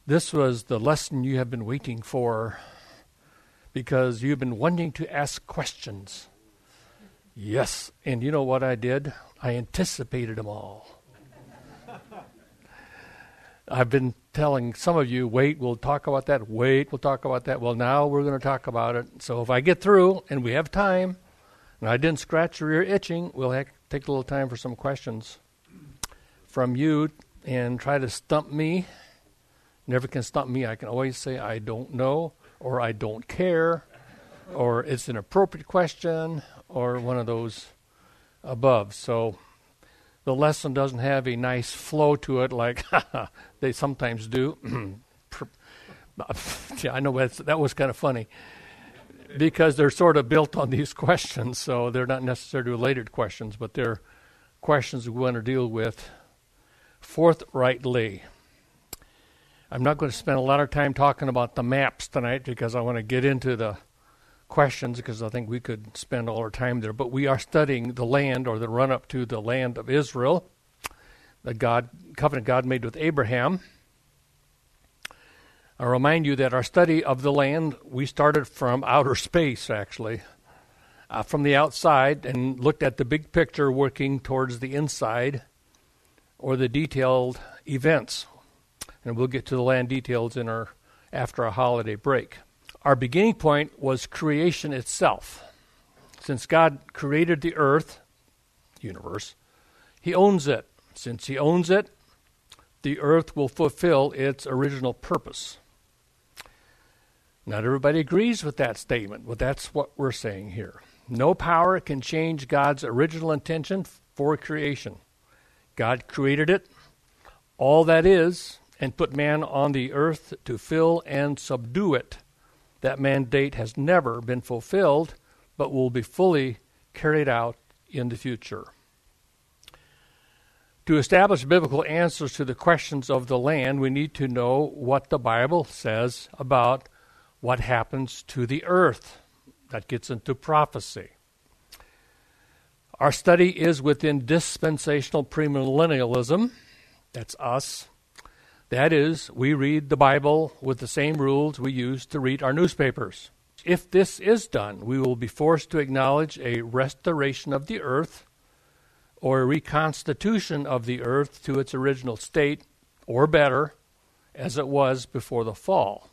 This was the lesson you have been waiting for because you've been wanting to ask questions. Yes, and you know what I did? I anticipated them all. I've been telling some of you, wait, we'll talk about that. Wait, we'll talk about that. Well, now we're going to talk about it. So if I get through and we have time, and I didn't scratch your ear itching, we'll take a little time for some questions from you and try to stump me. Never can stump me. I can always say I don't know, or I don't care, or it's an appropriate question, or one of those above. So the lesson doesn't have a nice flow to it like they sometimes do. Yeah, I know that was kind of funny because they're sort of built on these questions, so they're not necessarily related questions, but they're questions we want to deal with forthrightly. I'm not going to spend a lot of time talking about the maps tonight because I want to get into the questions because I think we could spend all our time there. But we are studying the land, or the run-up to the land of Israel, the covenant God made with Abraham. I'll remind you that our study of the land, we started from outer space, actually, from the outside, and looked at the big picture working towards the inside, or the detailed events. And we'll get to the land details after our holiday break. Our beginning point was creation itself. Since God created the earth, universe, He owns it. Since He owns it, the earth will fulfill its original purpose. Not everybody agrees with that statement, but that's what we're saying here. No power can change God's original intention for creation. God created it, all that is, and put man on the earth to fill and subdue it. That mandate has never been fulfilled, but will be fully carried out in the future. To establish biblical answers to the questions of the land, we need to know what the Bible says about what happens to the earth. That gets into prophecy. Our study is within dispensational premillennialism. That's us. That is, we read the Bible with the same rules we use to read our newspapers. If this is done, we will be forced to acknowledge a restoration of the earth, or a reconstitution of the earth to its original state, or better, as it was before the fall.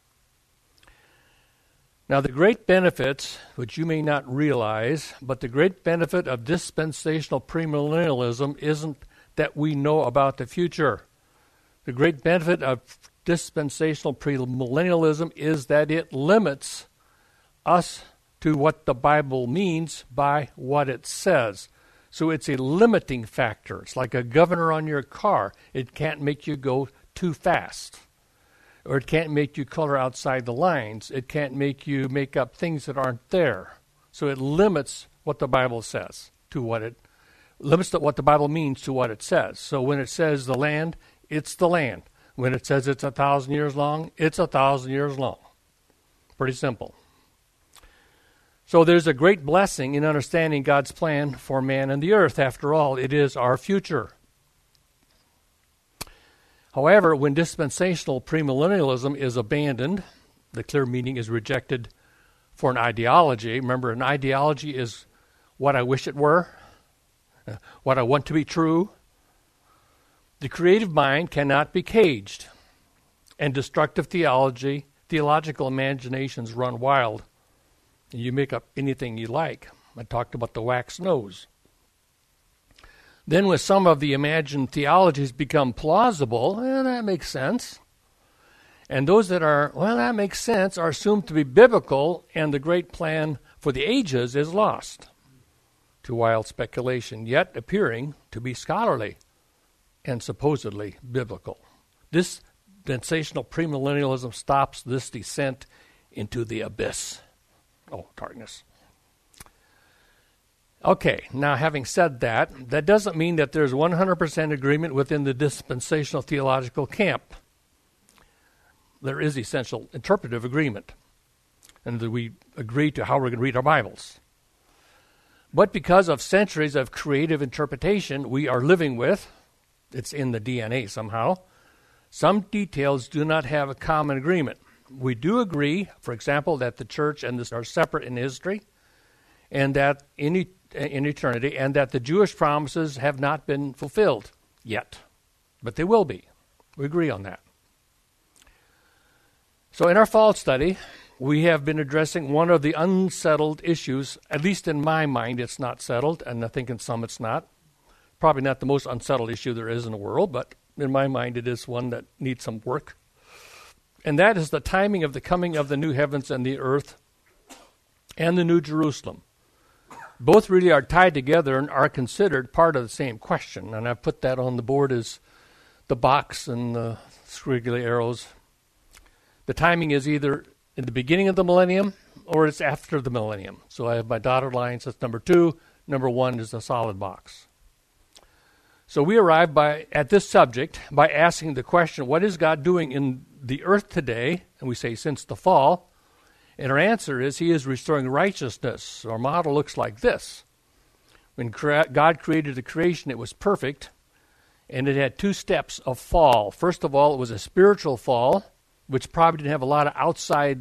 Now, the great benefits, which you may not realize, but the great benefit of dispensational premillennialism isn't that we know about the future. The great benefit of dispensational premillennialism is that it limits us to what the Bible means by what it says. So it's a limiting factor. It's like a governor on your car. It can't make you go too fast. Or it can't make you color outside the lines. It can't make you make up things that aren't there. So it limits what the Bible says to what it limits what the Bible means to what it says. So when it says the land, it's the land. When it says it's 1,000 years long, it's 1,000 years long. Pretty simple. So there's a great blessing in understanding God's plan for man and the earth. After all, it is our future. However, when dispensational premillennialism is abandoned, the clear meaning is rejected for an ideology. Remember, an ideology is what I wish it were, what I want to be true. The creative mind cannot be caged, and destructive theological imaginations run wild. You make up anything you like. I talked about the wax nose. Then when some of the imagined theologies become plausible, that makes sense. And those that are, that makes sense, are assumed to be biblical, and the great plan for the ages is lost to wild speculation, yet appearing to be scholarly and supposedly biblical. This dispensational premillennialism stops this descent into the abyss. Oh, darkness. Okay, now having said that, that doesn't mean that there's 100% agreement within the dispensational theological camp. There is essential interpretive agreement, and that we agree to how we're going to read our Bibles. But because of centuries of creative interpretation we are living with, it's in the DNA somehow, Some details do not have a common agreement. We do agree, for example, that the church and this are separate in history, and that in eternity, and that the Jewish promises have not been fulfilled yet, but they will be. We agree on that. So in our fall study, we have been addressing one of the unsettled issues. At least in my mind, it's not settled, and I think in some it's not. Probably not the most unsettled issue there is in the world, but in my mind it is one that needs some work. And that is the timing of the coming of the new heavens and the earth and the New Jerusalem. Both really are tied together and are considered part of the same question. And I've put that on the board as the box and the squiggly arrows. The timing is either in the beginning of the millennium or it's after the millennium. So I have my dotted lines. That's number 2. Number 1 is a solid box. So we arrive at this subject by asking the question, what is God doing in the earth today? And we say since the fall. And our answer is he is restoring righteousness. Our model looks like this. When God created the creation, it was perfect, and it had 2 steps of fall. First of all, it was a spiritual fall, which probably didn't have a lot of outside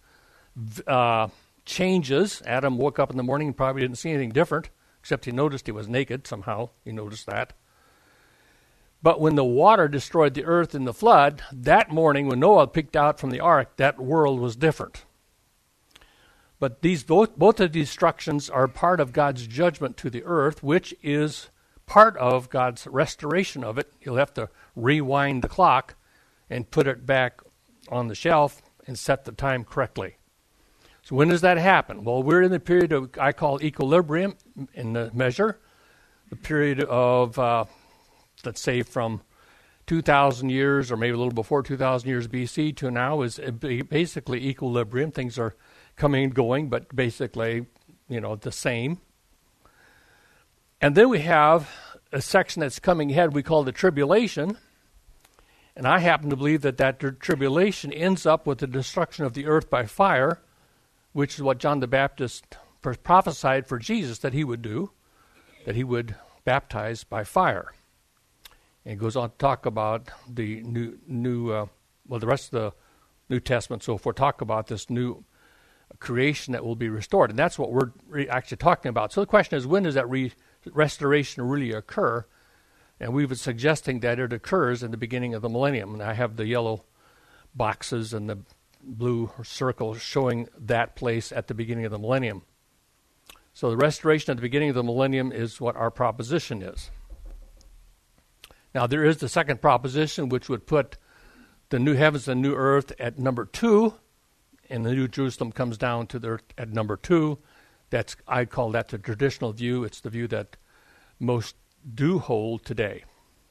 changes. Adam woke up in the morning and probably didn't see anything different, except he noticed he was naked somehow. He noticed that. But when the water destroyed the earth in the flood, that morning when Noah peeked out from the ark, that world was different. But both of these destructions are part of God's judgment to the earth, which is part of God's restoration of it. He'll have to rewind the clock and put it back on the shelf and set the time correctly. So when does that happen? Well, we're in the period of, I call equilibrium in the measure, the period of, let's say, from 2,000 years or maybe a little before 2,000 years BC to now is basically equilibrium. Things are coming and going, but basically, the same. And then we have a section that's coming ahead we call the tribulation. And I happen to believe that tribulation ends up with the destruction of the earth by fire, which is what John the Baptist prophesied for Jesus that he would do, that he would baptize by fire. And he goes on to talk about the the rest of the New Testament, so forth, talk about this new creation that will be restored. And that's what we're actually talking about. So the question is, when does that restoration really occur? And we were suggesting that it occurs in the beginning of the millennium. And I have the yellow boxes and the blue circles showing that place at the beginning of the millennium. So the restoration at the beginning of the millennium is what our proposition is. Now there is the second proposition, which would put the new heavens and new earth at number 2, and the New Jerusalem comes down to the earth at number 2. I call that the traditional view. It's the view that most do hold today.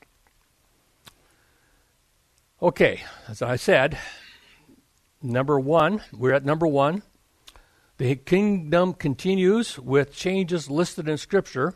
Okay, as I said, we're at number 1. The kingdom continues with changes listed in Scripture.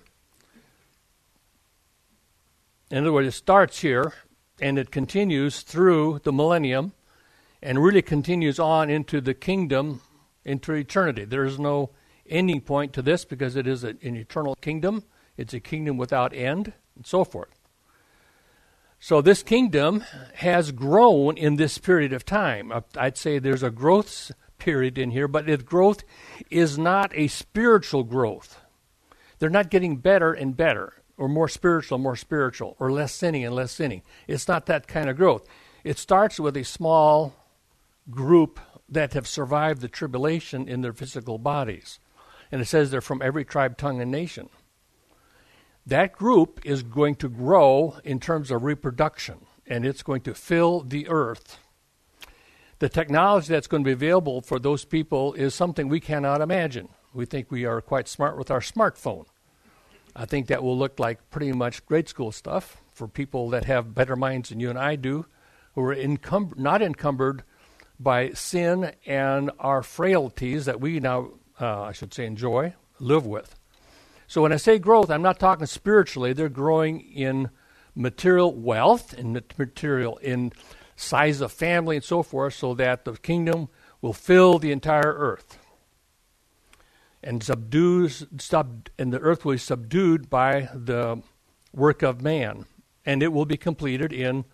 In other words, it starts here, and it continues through the millennium, and really continues on into the kingdom, into eternity. There is no ending point to this because it is an eternal kingdom. It's a kingdom without end, and so forth. So this kingdom has grown in this period of time. I'd say there's a growth period in here, but the growth is not a spiritual growth. They're not getting better and better, or more spiritual, or less sinning and less sinning. It's not that kind of growth. It starts with a small group that have survived the tribulation in their physical bodies. And it says they're from every tribe, tongue, and nation. That group is going to grow in terms of reproduction, and it's going to fill the earth. The technology that's going to be available for those people is something we cannot imagine. We think we are quite smart with our smartphone. I think that will look like pretty much grade school stuff for people that have better minds than you and I do, who are not encumbered by sin and our frailties that we now, live with. So when I say growth, I'm not talking spiritually. They're growing in material wealth, in size of family and so forth, so that the kingdom will fill the entire earth. And the earth will be subdued by the work of man. And it will be completed in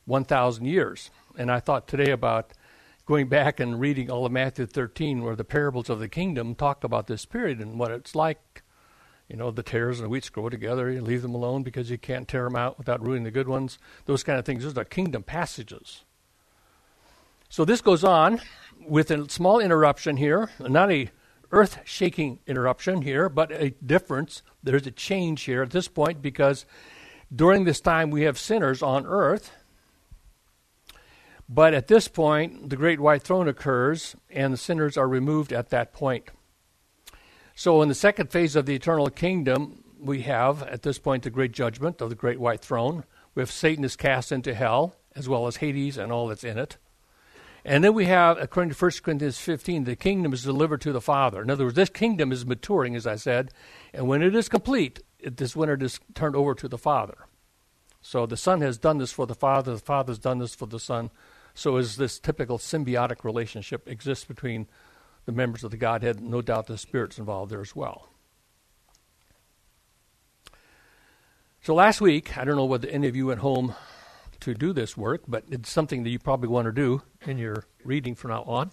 1,000 years. And I thought today about going back and reading all of Matthew 13, where the parables of the kingdom talk about this period and what it's like. You know, the tares and the wheats grow together. You leave them alone because you can't tear them out without ruining the good ones. Those kind of things. Those are kingdom passages. So this goes on with a small interruption here, not a earth-shaking interruption here, but a difference. There's a change here at this point because during this time we have sinners on earth. But at this point, the great white throne occurs, and the sinners are removed at that point. So in the second phase of the eternal kingdom, we have, at this point, the great judgment of the great white throne. We have Satan is cast into hell, as well as Hades and all that's in it. And then we have, according to 1 Corinthians 15, the kingdom is delivered to the Father. In other words, this kingdom is maturing, as I said, and when it is complete, this winter is turned over to the Father. So the Son has done this for the Father has done this for the Son. So as this typical symbiotic relationship exists between the members of the Godhead, no doubt the Spirit's involved there as well. So last week, I don't know whether any of you went home to do this work, but it's something that you probably want to do in your reading from now on,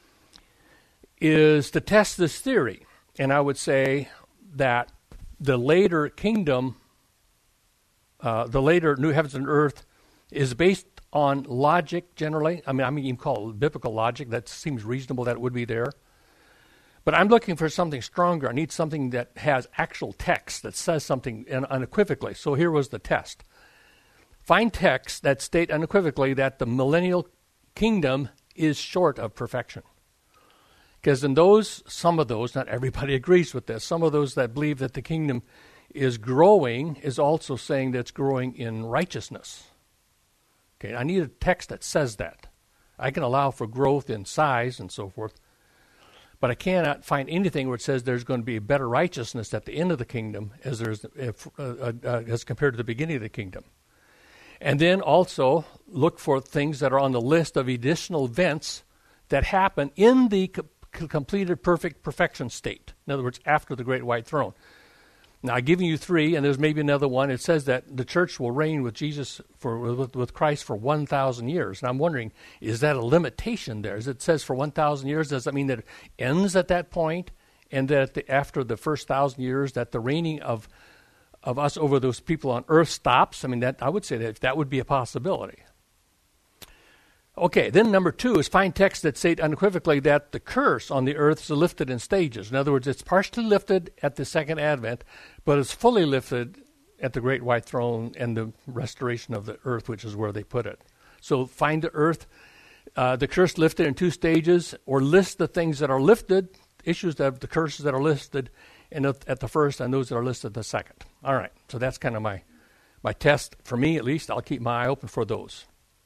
is to test this theory. And I would say that the later kingdom, the later new heavens and earth, is based on logic generally. I mean, you can call it biblical logic. That seems reasonable that it would be there. But I'm looking for something stronger. I need something that has actual text that says something unequivocally. So here was the test. Find texts that state unequivocally that the millennial kingdom is short of perfection. Because in those, some of those, not everybody agrees with this, some of those that believe that the kingdom is growing is also saying that it's growing in righteousness. Okay, I need a text that says that. I can allow for growth in size and so forth, but I cannot find anything where it says there's going to be a better righteousness at the end of the kingdom as compared to the beginning of the kingdom. And then also look for things that are on the list of additional events that happen in the completed perfection state. In other words, after the great white throne. Now, I've given you three, and there's maybe another one. It says that the church will reign with Jesus, with Christ for 1,000 years. And I'm wondering, is that a limitation there? As it says for 1,000 years, does that mean that it ends at that point? And that after the first 1,000 years, that the reigning of us over those people on earth stops? I mean, that I would say that would be a possibility. Okay, then number two is find texts that say unequivocally that the curse on the earth is lifted in stages. In other words, it's partially lifted at the second advent, but it's fully lifted at the great white throne and the restoration of the earth, which is where they put it. So find the earth, the curse lifted in two stages, or list the things that are lifted, issues that the curses that are listed at the first and those that are listed at the second. All right, so that's kind of my test. For me, at least, I'll keep my eye open for those.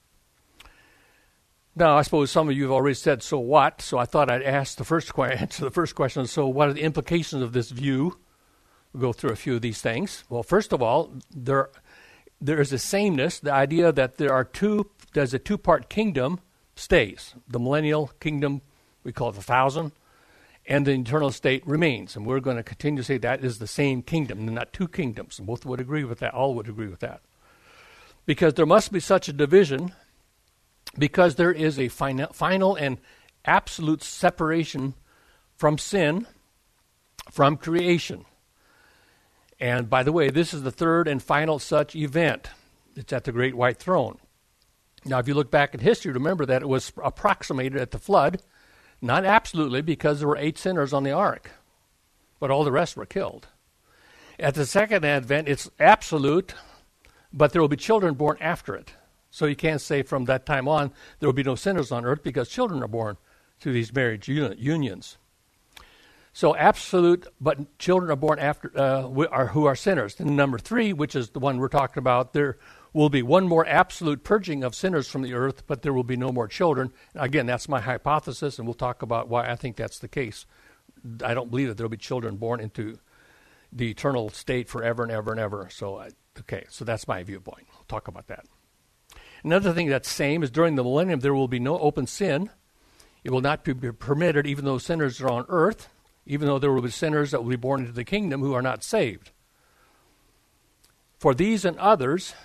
Now, I suppose some of you have already said, so what? So I thought I'd answer the first question, so what are the implications of this view? We'll go through a few of these things. Well, first of all, there is a sameness. The idea that there's a two-part kingdom stays. The millennial kingdom, we call it 1,000, and the eternal state remains. And we're going to continue to say that is the same kingdom, not two kingdoms. And both would agree with that. All would agree with that. Because there must be such a division, because there is a final and absolute separation from sin, from creation. And by the way, this is the third and final such event. It's at the great white throne. Now, if you look back at history, remember that it was approximated at the flood, not absolutely, because there were 8 sinners on the ark, but all the rest were killed. At the second advent, it's absolute, but there will be children born after it. So you can't say from that time on there will be no sinners on earth because children are born through these marriage unions. So absolute, but children are born after who are sinners. And number 3, which is the one we're talking about, there will be one more absolute purging of sinners from the earth, but there will be no more children. Again, that's my hypothesis, and we'll talk about why I think that's the case. I don't believe that there will be children born into the eternal state forever and ever and ever. So, so that's my viewpoint. We'll talk about that. Another thing that's same is during the millennium there will be no open sin. It will not be permitted even though sinners are on earth, even though there will be sinners that will be born into the kingdom who are not saved. For these and others,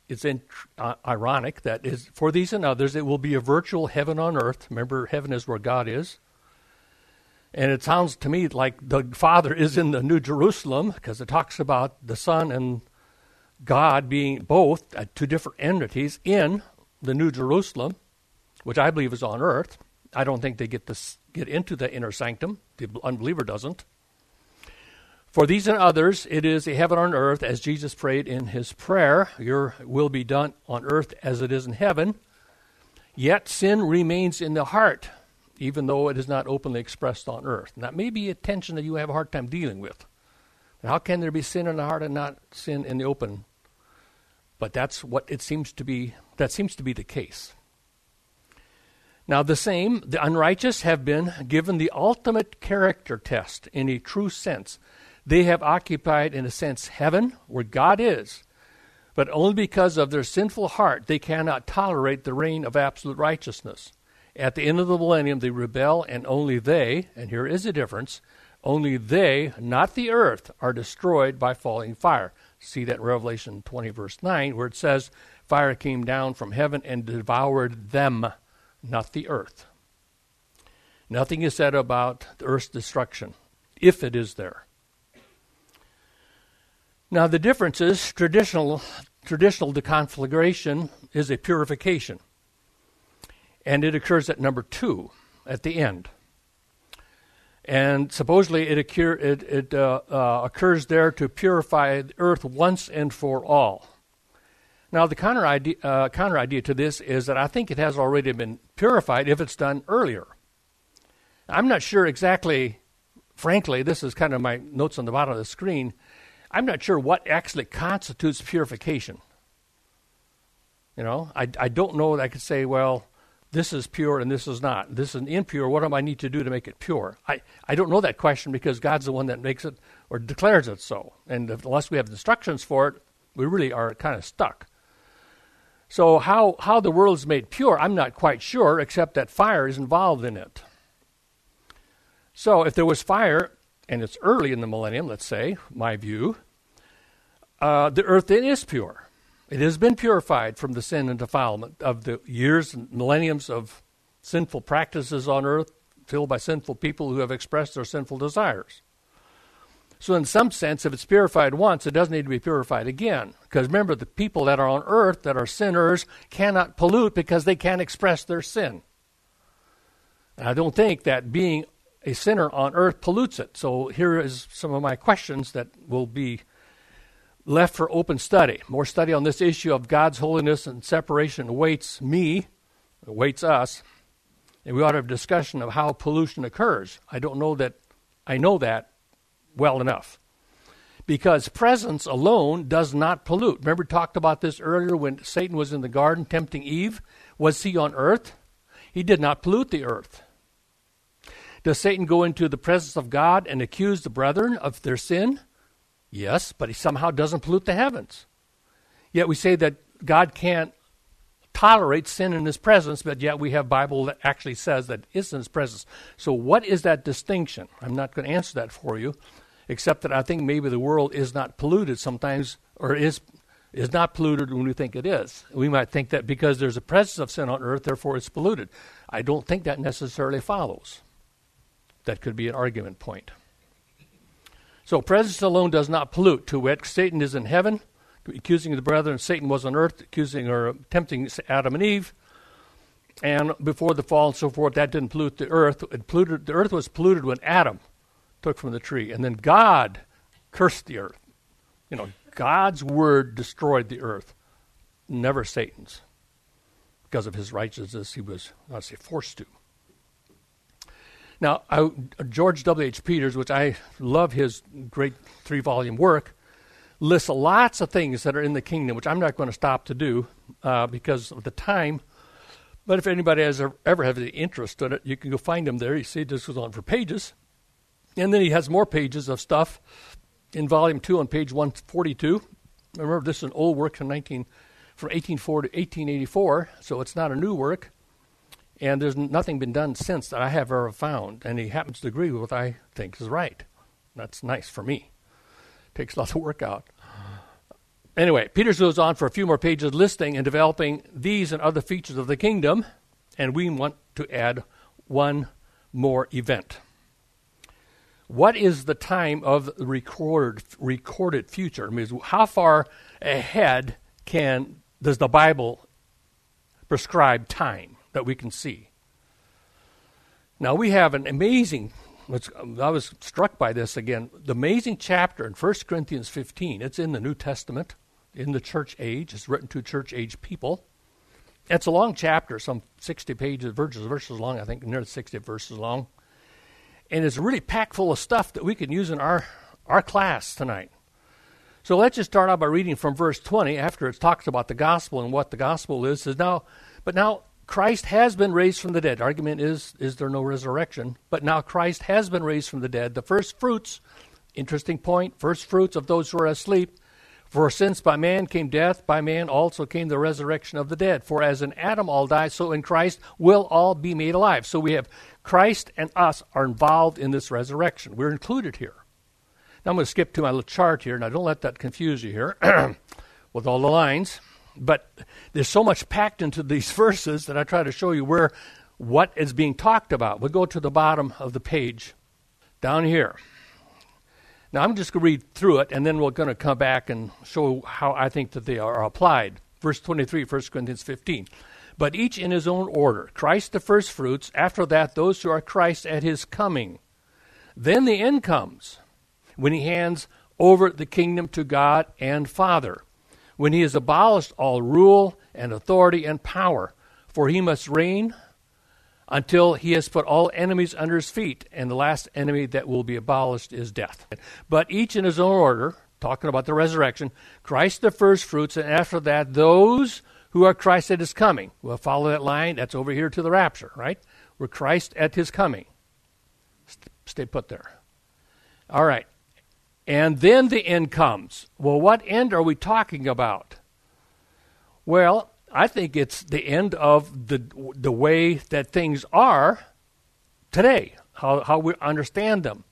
it's ironic that is for these and others it will be a virtual heaven on earth. Remember, heaven is where God is. And it sounds to me like the Father is in the New Jerusalem because it talks about the Son and God being both two different entities in the New Jerusalem, which I believe is on earth. I don't think they get into the inner sanctum. The unbeliever doesn't. For these and others, it is a heaven on earth, as Jesus prayed in his prayer. Your will be done on earth as it is in heaven. Yet sin remains in the heart, even though it is not openly expressed on earth. And that may be a tension that you have a hard time dealing with. How can there be sin in the heart and not sin in the open? But that's what it seems to be. That seems to be the case. Now the unrighteous have been given the ultimate character test in a true sense. They have occupied, in a sense, heaven, where God is. But only because of their sinful heart, they cannot tolerate the reign of absolute righteousness. At the end of the millennium, they rebel, and only they, and here is a difference, only they, not the earth, are destroyed by falling fire. See that in Revelation 20, verse 9, where it says, fire came down from heaven and devoured them, not the earth. Nothing is said about the earth's destruction, if it is there. Now the difference is traditional deconflagration is a purification. And it occurs at number 2, at the end. And supposedly it occurs there to purify the earth once and for all. Now the counter idea to this is that I think it has already been purified if it's done earlier. I'm not sure exactly, frankly, this is kind of my notes on the bottom of the screen, I'm not sure what actually constitutes purification. I don't know that I could say, well, this is pure and this is not. This is impure. What do I need to do to make it pure? I don't know that question because God's the one that makes it or declares it so. And unless we have instructions for it, we really are kind of stuck. So how the world is made pure, I'm not quite sure, except that fire is involved in it. So if there was fire, and it's early in the millennium, let's say, my view, the earth is pure. It has been purified from the sin and defilement of the years and millenniums of sinful practices on earth, filled by sinful people who have expressed their sinful desires. So in some sense, if it's purified once, it doesn't need to be purified again. Because remember, the people that are on earth that are sinners cannot pollute because they can't express their sin. And I don't think that being a sinner on earth pollutes it. So here is some of my questions that will be left for open study. More study on this issue of God's holiness and separation awaits us, and we ought to have a discussion of how pollution occurs. I know that well enough. Because presence alone does not pollute. Remember we talked about this earlier when Satan was in the garden tempting Eve. Was he on earth? He did not pollute the earth. Does Satan go into the presence of God and accuse the brethren of their sin? Yes, but he somehow doesn't pollute the heavens. Yet we say that God can't tolerate sin in his presence, but yet we have Bible that actually says that it's in his presence. So what is that distinction? I'm not going to answer that for you, except that I think maybe the world is not polluted sometimes, or is not polluted when we think it is. We might think that because there's a presence of sin on earth, therefore it's polluted. I don't think that necessarily follows. That could be an argument point. So presence alone does not pollute. To wit, Satan is in heaven, accusing the brethren. Satan was on earth, accusing or tempting Adam and Eve. And before the fall and so forth, that didn't pollute the earth. The earth was polluted when Adam took from the tree. And then God cursed the earth. God's word destroyed the earth, never Satan's. Because of his righteousness, he was, forced to. Now, George W.H. Peters, which I love his great 3-volume work, lists lots of things that are in the kingdom, which I'm not going to stop to do because of the time. But if anybody has ever had any interest in it, you can go find them there. You see, this goes on for pages. And then he has more pages of stuff in Volume 2 on page 142. Remember, this is an old work from 1804 to 1884, so it's not a new work. And there's nothing been done since that I have ever found. And he happens to agree with what I think is right. That's nice for me. Takes a lot of work out. Anyway, Peter goes on for a few more pages listing and developing these and other features of the kingdom, and we want to add one more event. What is the time of the recorded future? I mean, how far ahead does the Bible prescribe time that we can see? Now, we have an amazing, I was struck by this again, the amazing chapter in 1 Corinthians 15. It's in the New Testament, in the church age. It's written to church age people. It's a long chapter, some 60 pages, verses long, I think, nearly 60 verses long. And it's really packed full of stuff that we can use in our class tonight. So let's just start out by reading from verse 20 after it talks about the gospel and what the gospel is. But now Christ has been raised from the dead. Argument is there no resurrection? But now Christ has been raised from the dead. The first fruits, interesting point, first fruits of those who are asleep. For since by man came death, by man also came the resurrection of the dead. For as in Adam all die, so in Christ will all be made alive. So we have Christ and us are involved in this resurrection. We're included here. Now I'm going to skip to my little chart here. Now don't let that confuse you here with all the lines. But there's so much packed into these verses that I try to show you what is being talked about. We'll go to the bottom of the page down here. Now, I'm just going to read through it, and then we're going to come back and show how I think that they are applied. Verse 23, 1 Corinthians 15. But each in his own order. Christ the first fruits. After that, those who are Christ at his coming. Then the end comes, when he hands over the kingdom to God and Father, when he has abolished all rule and authority and power. For he must reign until he has put all enemies under his feet, and the last enemy that will be abolished is death. But each in his own order, talking about the resurrection, Christ the first fruits, and after that, those who are Christ at his coming. We'll follow that line. That's over here to the rapture, right? We're Christ at his coming. Stay put there. All right. And then the end comes. Well, what end are we talking about? Well, I think it's the end of the way that things are today, how we understand them.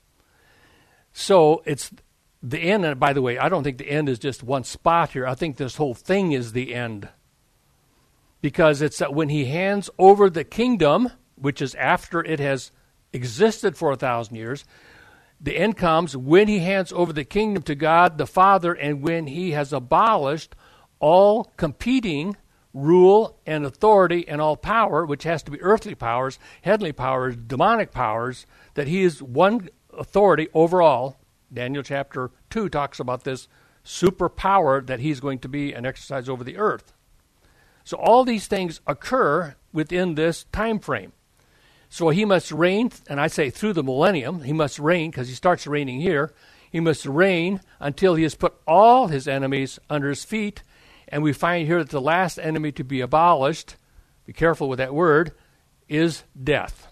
So it's the end, and by the way, I don't think the end is just one spot here. I think this whole thing is the end. Because it's that when he hands over the kingdom, which is after it has existed for 1,000 years, the end comes when he hands over the kingdom to God the Father, and when he has abolished all competing rule and authority and all power, which has to be earthly powers, heavenly powers, demonic powers, that he is one authority over all. Daniel chapter 2 talks about this superpower that he's going to be and exercise over the earth. So all these things occur within this time frame. So he must reign, and I say through the millennium, he must reign because he starts reigning here. He must reign until he has put all his enemies under his feet. And we find here that the last enemy to be abolished, be careful with that word, is death.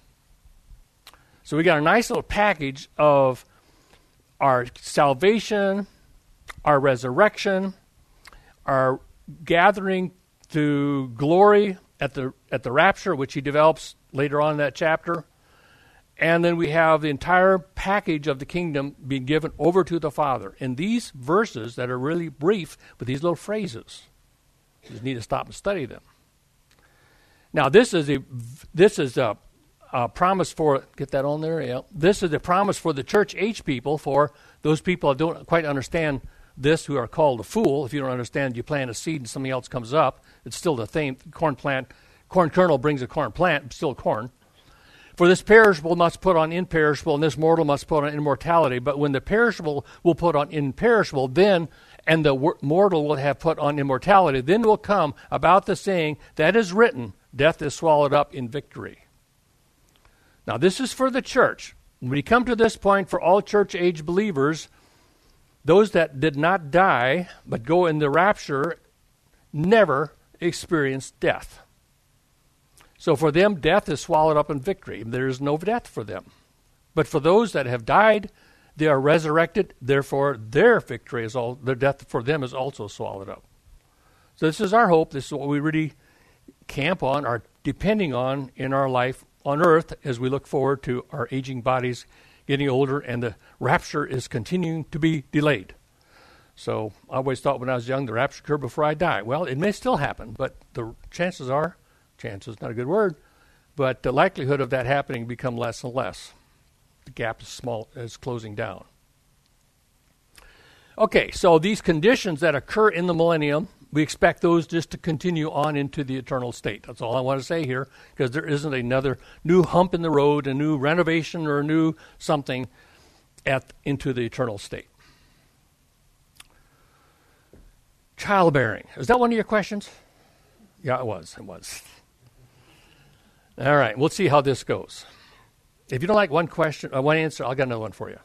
So we got a nice little package of our salvation, our resurrection, our gathering to glory at the rapture, which he develops later on in that chapter. And then we have the entire package of the kingdom being given over to the Father. In these verses that are really brief, with these little phrases, you just need to stop and study them. Now, this is a promise for, get that on there? Yeah. This is a promise for the church age people, for those people that don't quite understand this, who are called a fool. If you don't understand, you plant a seed and something else comes up. It's still the same. Corn kernel brings a corn plant, still corn. For this perishable must put on imperishable, and this mortal must put on immortality. But when the perishable will put on imperishable, then, and the mortal will have put on immortality, then will come about the saying that is written, death is swallowed up in victory. Now this is for the church. When we come to this point, for all church age believers, those that did not die but go in the rapture never experience death. So for them, death is swallowed up in victory. There is no death for them. But for those that have died, they are resurrected. Therefore, their victory is all, their death for them is also swallowed up. So this is our hope. This is what we really camp on, are depending on in our life on earth as we look forward to our aging bodies getting older and the rapture is continuing to be delayed. So I always thought when I was young, the rapture occurred before I die. Well, it may still happen, but the chances are, chances not a good word, but the likelihood of that happening become less and less. The gap is closing down. Okay, so these conditions that occur in the millennium, we expect those just to continue on into the eternal state. That's all I want to say here, because there isn't another new hump in the road, a new renovation or a new something into the eternal state. Childbearing. Is that one of your questions? Yeah, it was. It was. All right, we'll see how this goes. If you don't like one answer, I'll get another one for you.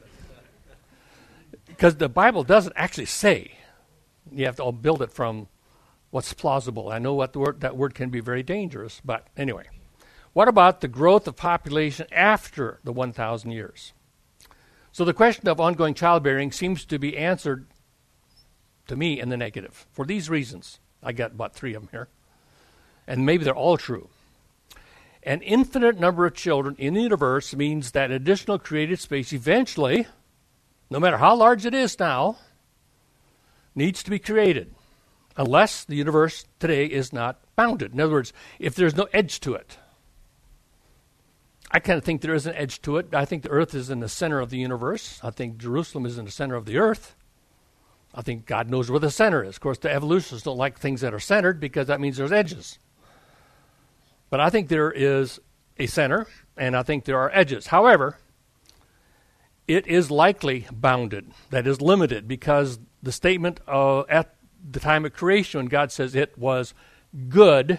Because the Bible doesn't actually say. You have to all build it from what's plausible. I know that word can be very dangerous, but anyway. What about the growth of population after the 1,000 years? So the question of ongoing childbearing seems to be answered to me in the negative. For these reasons, I got about 3 of them here, and maybe they're all true. An infinite number of children in the universe means that additional created space eventually, no matter how large it is now, needs to be created, unless the universe today is not bounded. In other words, if there's no edge to it. I kind of think there is an edge to it. I think the earth is in the center of the universe. I think Jerusalem is in the center of the earth. I think God knows where the center is. Of course, the evolutionists don't like things that are centered because that means there's edges. But I think there is a center, and I think there are edges. However, it is likely bounded, that is limited, because the statement at the time of creation, when God says it was good,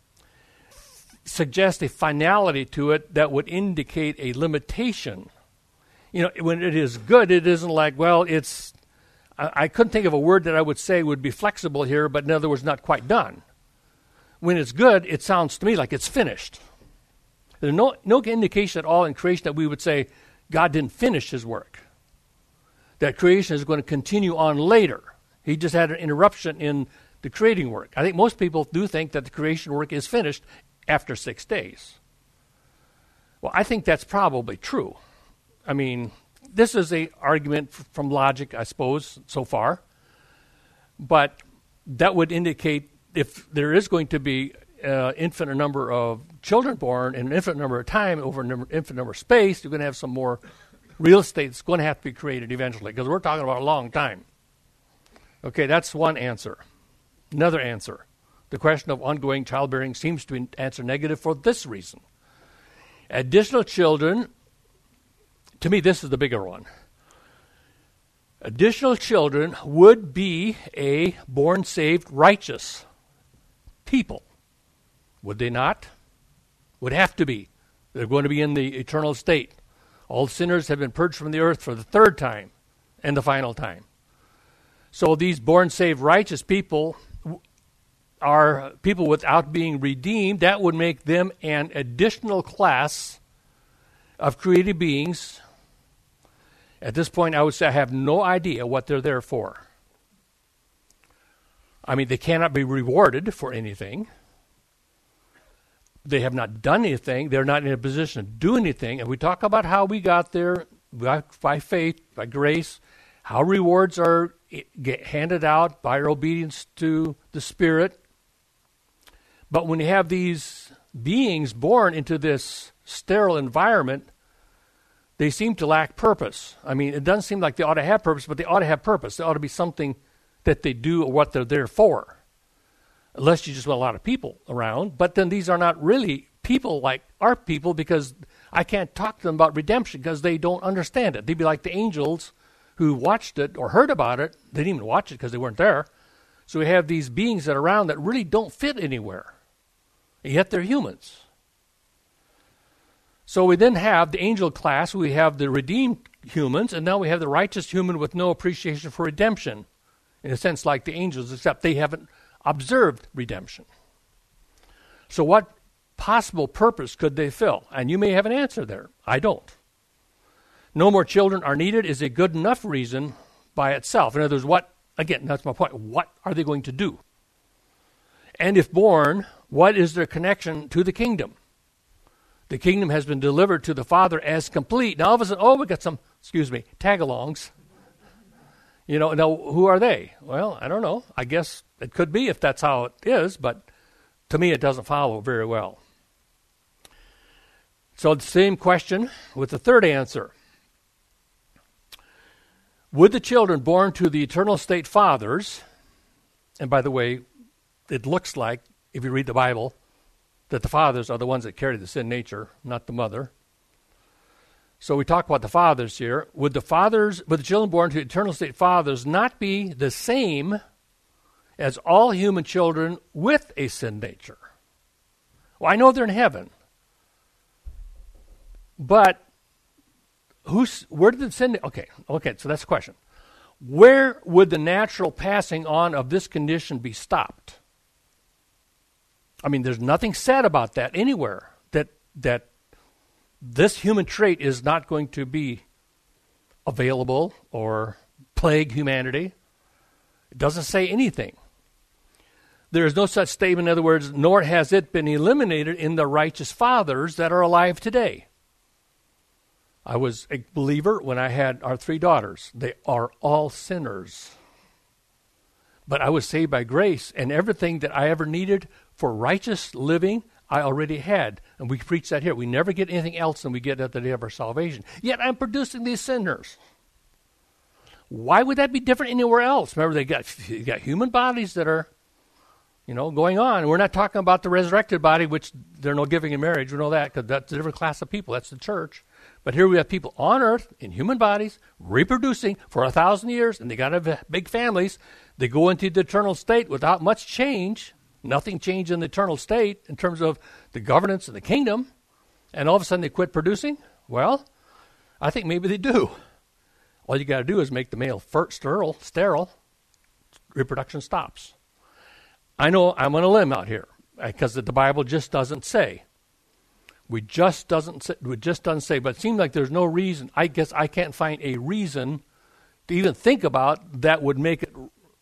suggests a finality to it that would indicate a limitation. You know, when it is good, it isn't like, well, it's... I couldn't think of a word that I would say would be flexible here, but in other words, not quite done. When it's good, it sounds to me like it's finished. There's no indication at all in creation that we would say God didn't finish his work, that creation is going to continue on later. He just had an interruption in the creating work. I think most people do think that the creation work is finished after 6 days. Well, I think that's probably true. I mean, this is an argument from logic, I suppose, so far. But that would indicate if there is going to be an infinite number of children born in an infinite number of time over an infinite number of space, you're going to have some more real estate that's going to have to be created eventually, because we're talking about a long time. Okay, that's one answer. Another answer. The question of ongoing childbearing seems to be answered negative for this reason. Additional children, to me this is the bigger one. Additional children would be a born, saved, righteous people. Would they not? Would have to be. They're going to be in the eternal state. All sinners have been purged from the earth for the 3rd time and the final time. So these born, saved, righteous people are people without being redeemed. That would make them an additional class of created beings. At this point, I would say I have no idea what they're there for. I mean, they cannot be rewarded for anything. They have not done anything. They're not in a position to do anything. And we talk about how we got there by faith, by grace, how rewards are handed out by our obedience to the Spirit. But when you have these beings born into this sterile environment, they seem to lack purpose. I mean, it doesn't seem like they ought to have purpose, but they ought to have purpose. There ought to be something that they do or what they're there for. Unless you just want a lot of people around. But then these are not really people like our people, because I can't talk to them about redemption because they don't understand it. They'd be like the angels who watched it or heard about it. They didn't even watch it because they weren't there. So we have these beings that are around that really don't fit anywhere. And yet they're humans. So we then have the angel class, we have the redeemed humans, and now we have the righteous human with no appreciation for redemption. In a sense like the angels, except they haven't observed redemption. So what possible purpose could they fill? And you may have an answer there. I don't. No more children are needed is a good enough reason by itself. In other words, again, that's my point. What are they going to do? And if born, what is their connection to the kingdom? The kingdom has been delivered to the Father as complete. Now all of a sudden, we got some, tag-alongs. Now who are they? Well, I don't know. I guess it could be if that's how it is, but to me it doesn't follow very well. So the same question with the third answer. Would the children born to the eternal state fathers, and by the way, it looks like, if you read the Bible, that the fathers are the ones that carry the sin nature, not the mother. So we talk about the fathers here. Would the children born to eternal state fathers not be the same as all human children with a sin nature? Well, I know they're in heaven, but where did the sin? Okay, so that's the question. Where would the natural passing on of this condition be stopped? I mean, there's nothing said about that anywhere, that this human trait is not going to be available or plague humanity. It doesn't say anything. There is no such statement, in other words, nor has it been eliminated in the righteous fathers that are alive today. I was a believer when I had our 3 daughters. They are all sinners. But I was saved by grace, and everything that I ever needed for righteous living, I already had. And we preach that here. We never get anything else than we get at the day of our salvation. Yet I'm producing these sinners. Why would that be different anywhere else? Remember, you got human bodies that are, going on. We're not talking about the resurrected body, which there are no giving in marriage. We know that because that's a different class of people. That's the church. But here we have people on earth in human bodies reproducing for 1,000 years, and they got to have big families. They go into the eternal state without much change. Nothing changed in the eternal state in terms of the governance of the kingdom. And all of a sudden they quit producing? Well, I think maybe they do. All you got to do is make the male sterile. Reproduction stops. I know I'm on a limb out here because the Bible just doesn't say. It just doesn't say, but it seems like there's no reason. I guess I can't find a reason to even think about that would make it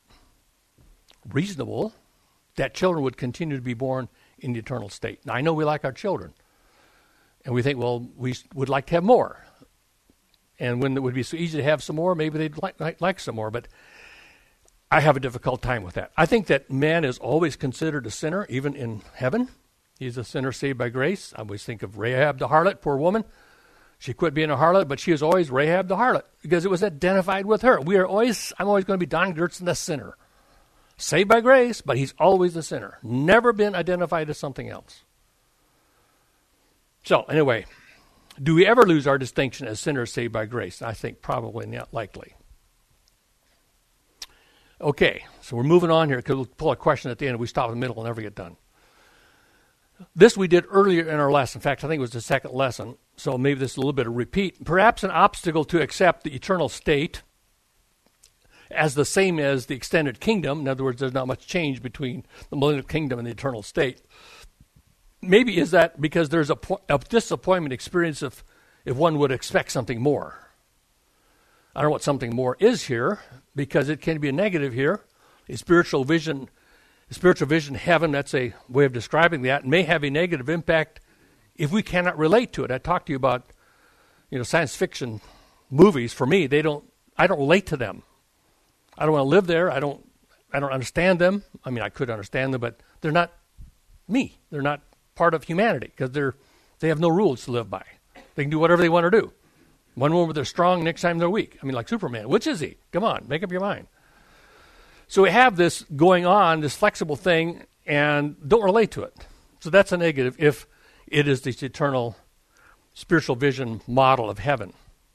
reasonable that children would continue to be born in the eternal state. Now, I know we like our children, and we think, well, we would like to have more. And when it would be so easy to have some more, maybe they'd like some more, but I have a difficult time with that. I think that man is always considered a sinner, even in heaven. He's a sinner saved by grace. I always think of Rahab the harlot, poor woman. She quit being a harlot, but she was always Rahab the harlot because it was identified with her. I'm always going to be Don Gertson, the sinner. Saved by grace, but he's always a sinner. Never been identified as something else. So, anyway, do we ever lose our distinction as sinners saved by grace? I think probably not likely. Okay, so we're moving on here because we'll pull a question at the end. If we stop in the middle, we'll never get done. This we did earlier in our lesson. In fact, I think it was the second lesson, so maybe this is a little bit of repeat. Perhaps an obstacle to accept the eternal state as the same as the extended kingdom. In other words, there's not much change between the millennial kingdom and the eternal state. Maybe is that because there's a disappointment experience if one would expect something more. I don't know what something more is here because it can be a negative here. A spiritual vision heaven, that's a way of describing that, may have a negative impact if we cannot relate to it. I talked to you about, science fiction movies. For me, I don't relate to them. I don't want to live there. I don't understand them. I mean, I could understand them, but they're not me. They're not part of humanity because they have no rules to live by. They can do whatever they want to do. One moment they're strong, next time they're weak. I mean, like Superman. Which is he? Come on, make up your mind. So we have this going on, this flexible thing, and don't relate to it. So that's a negative if it is this eternal spiritual vision model of heaven.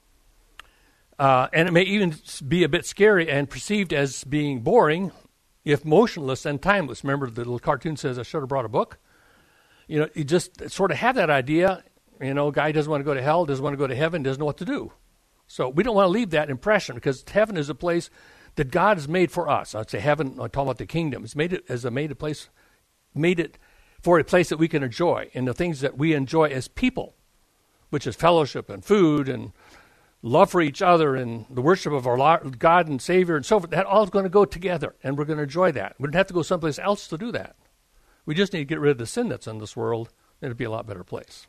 And it may even be a bit scary and perceived as being boring if motionless and timeless. Remember the little cartoon says, I should have brought a book. You just sort of have that idea. Guy doesn't want to go to hell, doesn't want to go to heaven, doesn't know what to do. So we don't want to leave that impression because heaven is a place that God has made for us. I'd say heaven, I'm talking about the kingdom. It's made it for a place that we can enjoy and the things that we enjoy as people, which is fellowship and food and love for each other and the worship of our God and Savior and so forth. That all is going to go together, and we're going to enjoy that. We don't have to go someplace else to do that. We just need to get rid of the sin that's in this world, and it'd be a lot better place.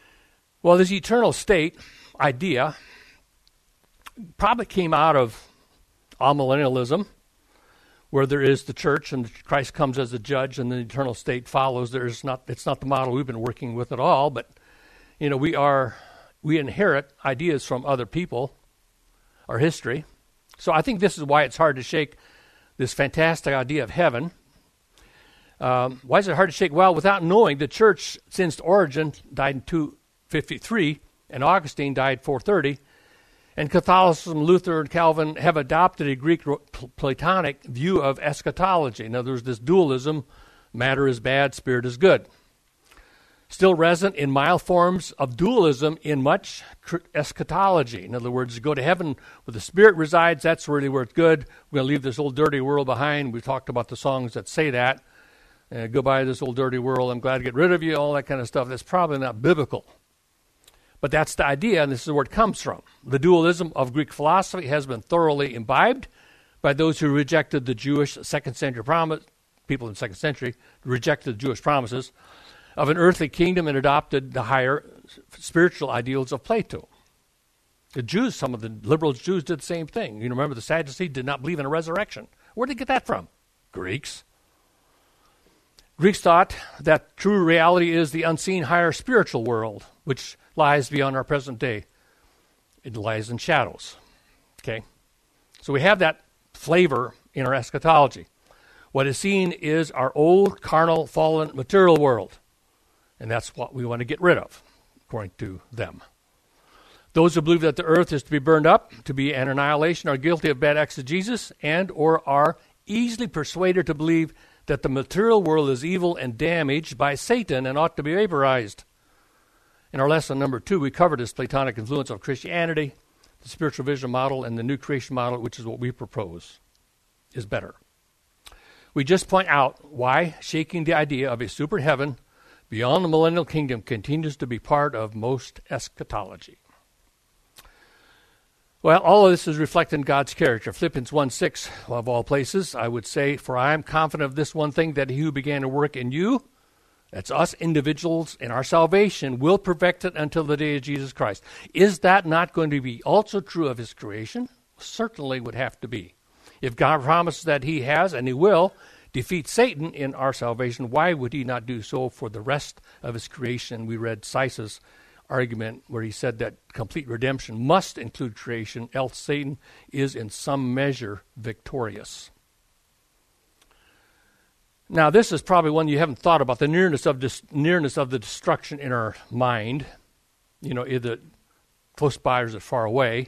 Well, this eternal state idea probably came out of amillennialism, where there is the church and Christ comes as a judge and the eternal state follows. It's not the model we've been working with at all, but we inherit ideas from other people, our history. So I think this is why it's hard to shake this fantastic idea of heaven. Why is it hard to shake? Well, without knowing, the church since Origen died in 253 and Augustine died 430, and Catholicism, Luther, and Calvin have adopted a Greek Platonic view of eschatology. In other words, this dualism, matter is bad, spirit is good. Still resonant in mild forms of dualism in much eschatology. In other words, you go to heaven where the spirit resides, that's really where it's good. We're going to leave this old dirty world behind. We talked about the songs that say that. Goodbye to this old dirty world, I'm glad to get rid of you, all that kind of stuff. That's probably not biblical. But that's the idea, and this is where it comes from. The dualism of Greek philosophy has been thoroughly imbibed by those who rejected the Jewish second century promise, people in the second century rejected the Jewish promises of an earthly kingdom and adopted the higher spiritual ideals of Plato. The Jews, some of the liberal Jews did the same thing. You remember the Sadducees did not believe in a resurrection. Where did they get that from? Greeks. Greeks thought that true reality is the unseen higher spiritual world, which lies beyond our present day. It lies in shadows. Okay? So we have that flavor in our eschatology. What is seen is our old, carnal, fallen, material world. And that's what we want to get rid of, according to them. Those who believe that the earth is to be burned up, to be an annihilation, are guilty of bad exegesis and or are easily persuaded to believe that the material world is evil and damaged by Satan and ought to be vaporized. In our lesson number 2, we covered this Platonic influence of Christianity, the spiritual vision model, and the new creation model, which is what we propose, is better. We just point out why shaking the idea of a super heaven beyond the millennial kingdom continues to be part of most eschatology. Well, all of this is reflected in God's character. Philippians 1:6, of all places, I would say, for I am confident of this one thing, that he who began to work in you, that's us individuals in our salvation, will perfect it until the day of Jesus Christ. Is that not going to be also true of his creation? Certainly would have to be. If God promises that he has, and he will, defeat Satan in our salvation, why would he not do so for the rest of his creation? We read Sice's argument where he said that complete redemption must include creation, else Satan is in some measure victorious. Now, this is probably one you haven't thought about, the nearness of the destruction in our mind. You know, either close by or is it far away?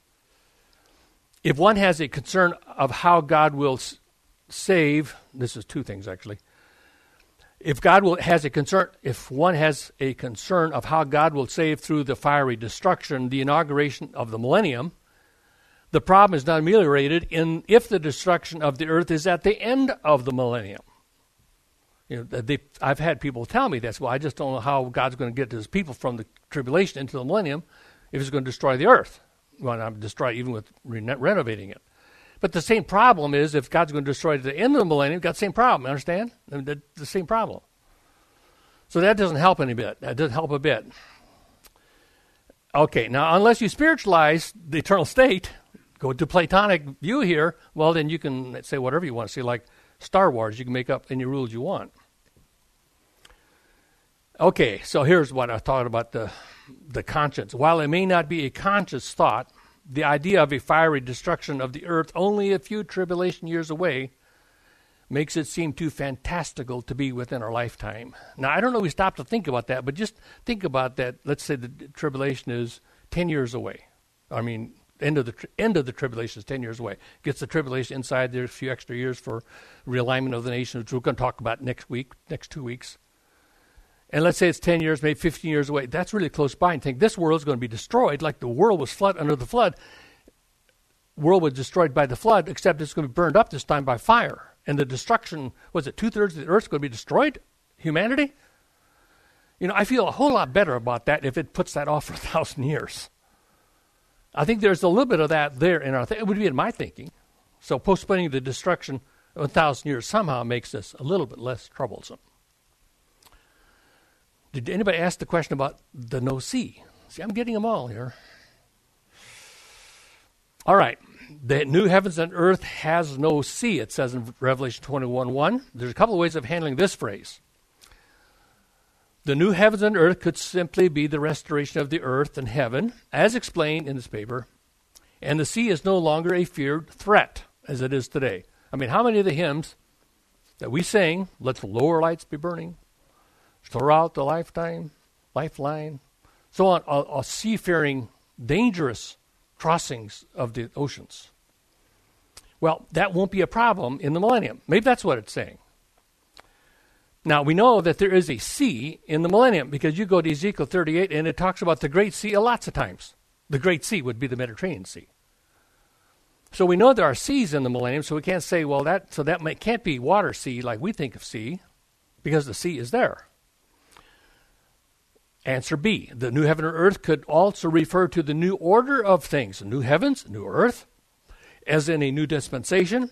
If one has a concern of how God will save, this is two things actually. If one has a concern of how God will save through the fiery destruction, the inauguration of the millennium, the problem is not ameliorated if the destruction of the earth is at the end of the millennium. You know, I've had people tell me this. Well, I just don't know how God's going to get his people from the tribulation into the millennium if he's going to destroy the earth. Well, not destroy even with renovating it. But the same problem is if God's going to destroy it at the end of the millennium, got the same problem, understand? I mean, the same problem. So that doesn't help any bit. That doesn't help a bit. Okay, now unless you spiritualize the eternal state, go to Platonic view here, well, then you can say whatever you want to say, like Star Wars. You can make up any rules you want. Okay, so here's what I thought about the conscience. While it may not be a conscious thought, the idea of a fiery destruction of the earth only a few tribulation years away makes it seem too fantastical to be within our lifetime. Now, I don't know if we stop to think about that, but just think about that. Let's say the tribulation is 10 years away. I mean, end of the tribulation is 10 years away. Gets the tribulation inside there, a few extra years for realignment of the nation, which we're going to talk about next 2 weeks. And let's say it's 10 years, maybe 15 years away. That's really close by. And think this world is going to be destroyed like the world was flooded under the flood. World was destroyed by the flood, except it's going to be burned up this time by fire. And the destruction, was it 2/3 of the earth is going to be destroyed? Humanity? You know, I feel a whole lot better about that if it puts that off for 1,000 years. I think there's a little bit of that there in our it would be in my thinking. So postponing the destruction of 1,000 years somehow makes this a little bit less troublesome. Did anybody ask the question about the no see? See, I'm getting them all here. All right. the new heavens and earth has no sea, it says in Revelation 21:1. There's a couple of ways of handling this phrase. The new heavens and earth could simply be the restoration of the earth and heaven, as explained in this paper, and the sea is no longer a feared threat, as it is today. I mean, how many of the hymns that we sing, let the lower lights be burning, throughout the lifeline, so on, are seafaring, dangerous crossings of the oceans. Well, that won't be a problem in the millennium. Maybe that's what it's saying. Now, we know that there is a sea in the millennium because you go to Ezekiel 38 and it talks about the Great Sea lots of times. The Great Sea would be the Mediterranean Sea. So we know there are seas in the millennium, so we can't say, well, that can't be water sea like we think of sea because the sea is there. Answer B, the new heaven and earth could also refer to the new order of things, new heavens, new earth, as in a new dispensation.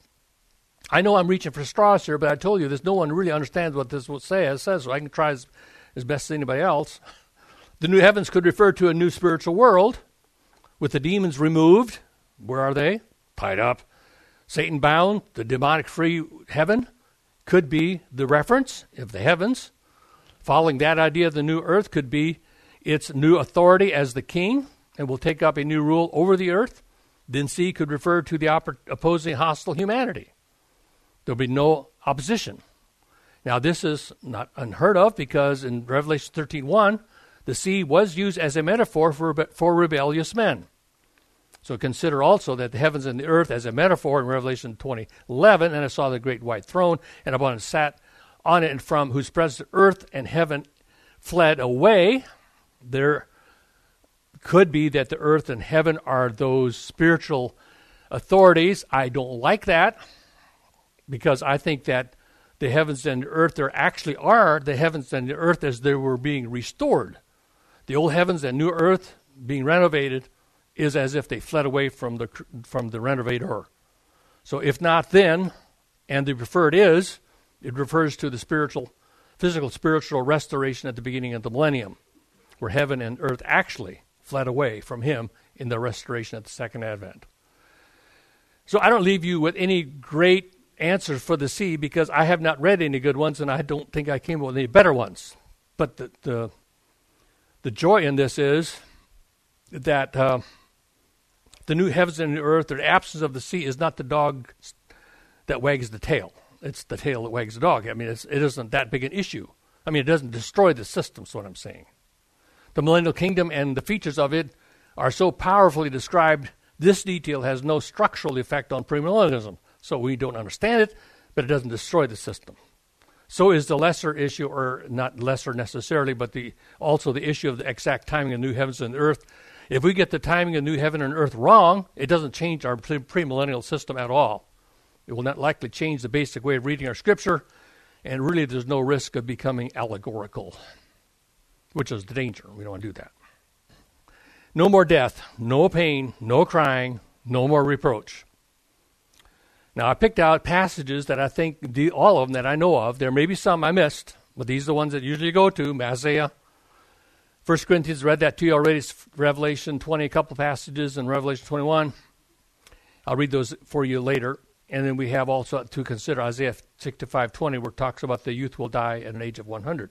I know I'm reaching for straws here, but I told you there's no one really understands what this says, so I can try as best as anybody else. The new heavens could refer to a new spiritual world with the demons removed. Where are they? Tied up. Satan bound, the demonic free heaven could be the reference of the heavens. Following that idea, the new earth could be its new authority as the king and will take up a new rule over the earth. Then C could refer to the opposing hostile humanity. There'll be no opposition. Now, this is not unheard of because in Revelation 13:1, the sea was used as a metaphor for rebellious men. So consider also that the heavens and the earth as a metaphor in Revelation 20:11, and I saw the great white throne, and upon it sat on it, and from whose presence earth and heaven fled away. There could be that the earth and heaven are those spiritual authorities. I don't like that because I think that the heavens and the earth, there actually are the heavens and the earth as they were being restored. The old heavens and new earth being renovated is as if they fled away from the renovator. So if not then, and the preferred is, it refers to the physical spiritual restoration at the beginning of the millennium, where heaven and earth actually fled away from him in the restoration at the second advent. So I don't leave you with any great answers for the sea because I have not read any good ones, and I don't think I came up with any better ones. But the joy in this is that the new heavens and the earth, the absence of the sea, is not the dog that wags the tail. It's the tail that wags the dog. I mean, it isn't that big an issue. I mean, it doesn't destroy the system, is what I'm saying. The millennial kingdom and the features of it are so powerfully described, this detail has no structural effect on premillennialism. So we don't understand it, but it doesn't destroy the system. So is the lesser issue, or not lesser necessarily, but also the issue of the exact timing of new heavens and earth. If we get the timing of new heaven and earth wrong, it doesn't change our premillennial system at all. It will not likely change the basic way of reading our scripture, and really there's no risk of becoming allegorical, which is the danger. We don't want to do that. No more death, no pain, no crying, no more reproach. Now, I picked out passages that I think, all of them that I know of. There may be some I missed, but these are the ones that usually go to. Isaiah, 1 Corinthians, read that to you already. Revelation 20, a couple passages, and Revelation 21. I'll read those for you later. And then we have also to consider Isaiah 65:20, where it talks about the youth will die at an age of 100.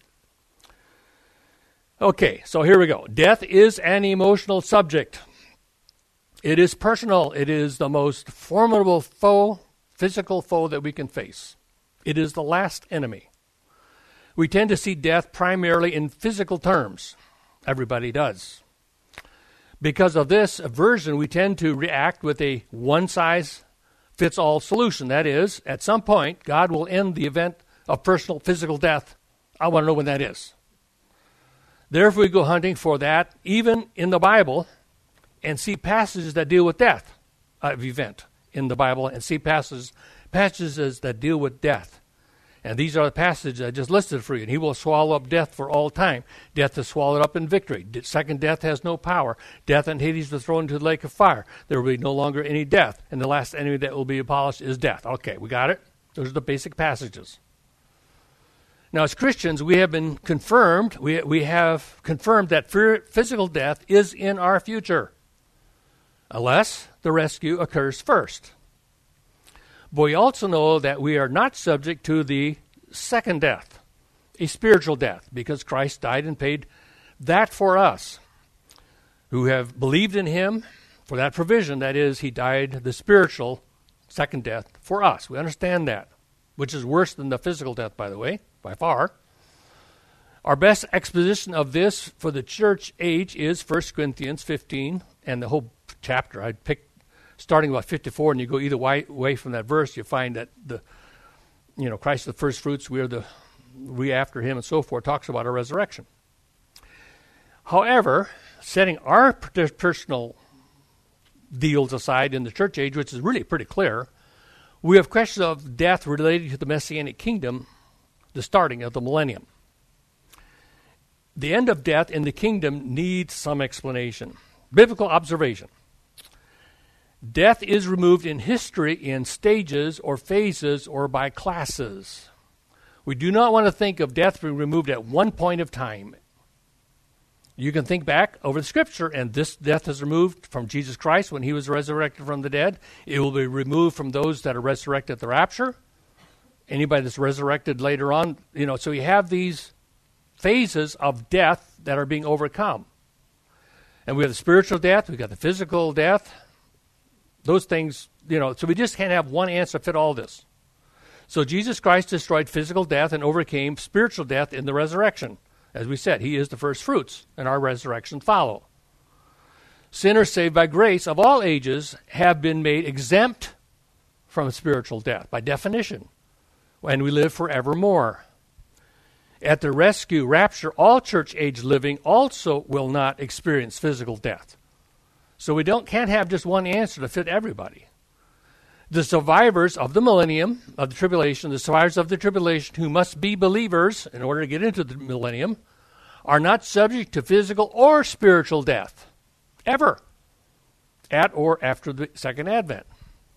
Okay, so here we go. Death is an emotional subject. It is personal. It is the most formidable foe, physical foe that we can face. It is the last enemy. We tend to see death primarily in physical terms. Everybody does. Because of this aversion, we tend to react with a one-size-fits-all solution. That is, at some point, God will end the event of personal physical death. I want to know when that is. Therefore, we go hunting for that, even in the Bible, and see passages that deal with death of event in the Bible, and see passages that deal with death. And these are the passages I just listed for you. And he will swallow up death for all time. Death is swallowed up in victory. Second death has no power. Death and Hades were thrown into the lake of fire. There will be no longer any death. And the last enemy that will be abolished is death. Okay, we got it? Those are the basic passages. Now, as Christians, we have been confirmed. We have confirmed that physical death is in our future. Unless the rescue occurs first. But we also know that we are not subject to the second death, a spiritual death, because Christ died and paid that for us who have believed in him for that provision. That is, he died the spiritual second death for us. We understand that, which is worse than the physical death, by the way, by far. Our best exposition of this for the church age is 1 Corinthians 15, and the whole chapter. I'd pick starting about 54, and you go either way from that verse, you find that Christ is the first fruits, we after him, and so forth, talks about our resurrection. However, setting our personal deals aside in the church age, which is really pretty clear, we have questions of death related to the Messianic kingdom, the starting of the millennium. The end of death in the kingdom needs some explanation. Biblical observation. Death is removed in history in stages or phases or by classes. We do not want to think of death being removed at one point of time. You can think back over the Scripture, and this death is removed from Jesus Christ when he was resurrected from the dead. It will be removed from those that are resurrected at the rapture. Anybody that's resurrected later on, so you have these phases of death that are being overcome. And we have the spiritual death, we've got the physical death. Those things, so we just can't have one answer fit all this. So Jesus Christ destroyed physical death and overcame spiritual death in the resurrection. As we said, he is the first fruits, and our resurrection follow. Sinners saved by grace of all ages have been made exempt from spiritual death by definition, and we live forevermore. At the rescue rapture, all church age living also will not experience physical death. So we can't have just one answer to fit everybody. The survivors of the millennium, of the tribulation, the survivors of the tribulation who must be believers in order to get into the millennium, are not subject to physical or spiritual death, ever, at or after the second advent.